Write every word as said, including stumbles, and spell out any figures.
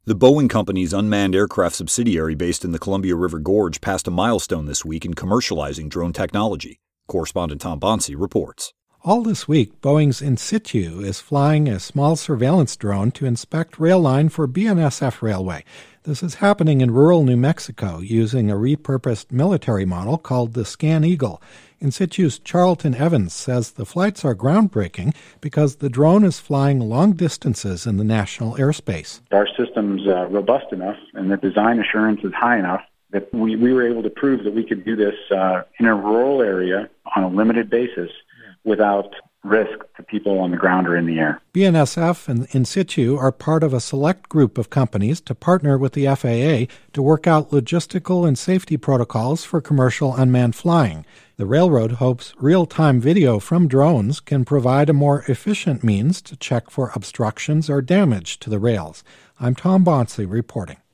The Boeing Company's unmanned aircraft subsidiary based in the Columbia River Gorge passed a milestone this week in commercializing drone technology. Correspondent Tom Bonsi reports. All this week, Boeing's In-Situ is flying a small surveillance drone to inspect rail line for B N S F Railway. This is happening in rural New Mexico using a repurposed military model called the Scan Eagle. In-Situ's Charlton Evans says the flights are groundbreaking because the drone is flying long distances in the national airspace. Our system's uh, robust enough and the design assurance is high enough that we, we were able to prove that we could do this uh, in a rural area on a limited basis without risk to people on the ground or in the air. B N S F and In-Situ are part of a select group of companies to partner with the F A A to work out logistical and safety protocols for commercial unmanned flying. The railroad hopes real-time video from drones can provide a more efficient means to check for obstructions or damage to the rails. I'm Tom Bonsi reporting.